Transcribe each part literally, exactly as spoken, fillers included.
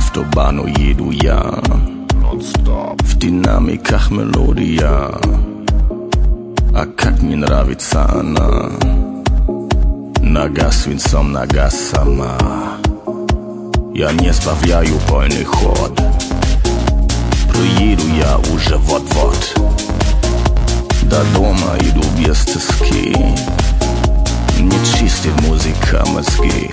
автобану еду я, в динамиках мелодия. А как мне нравится она, нога свинцом, нога сама. Я не сбавляю полный ход, приеду я уже вот-вот. До дома иду без тоски, мне чистит музыка мозги.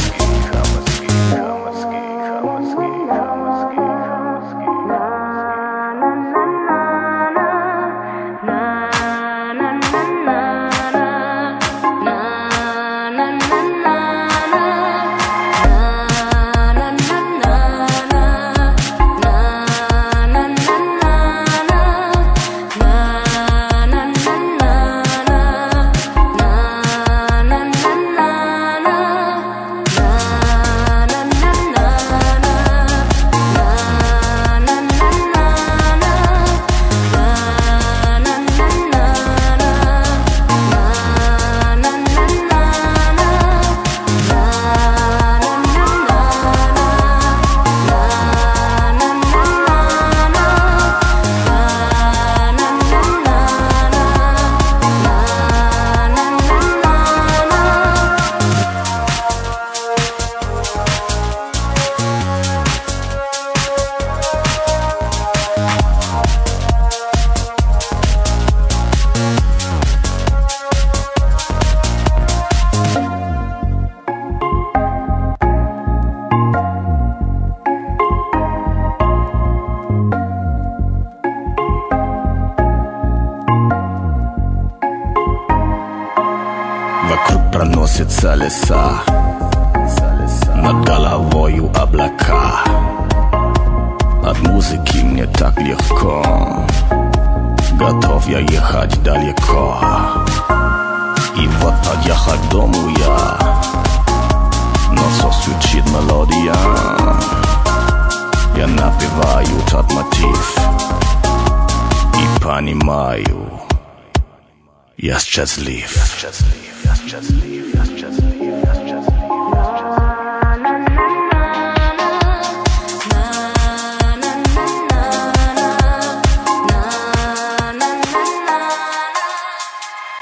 Вокруг проносятся леса, над головою облака. От музыки мне так легко, готов я ехать далеко. И вот подъехать к дому я, но звучит мелодия. Я напеваю тот мотив и понимаю, я счастлив. Я счастлив, я счастлив, я счастлив, я счастлив.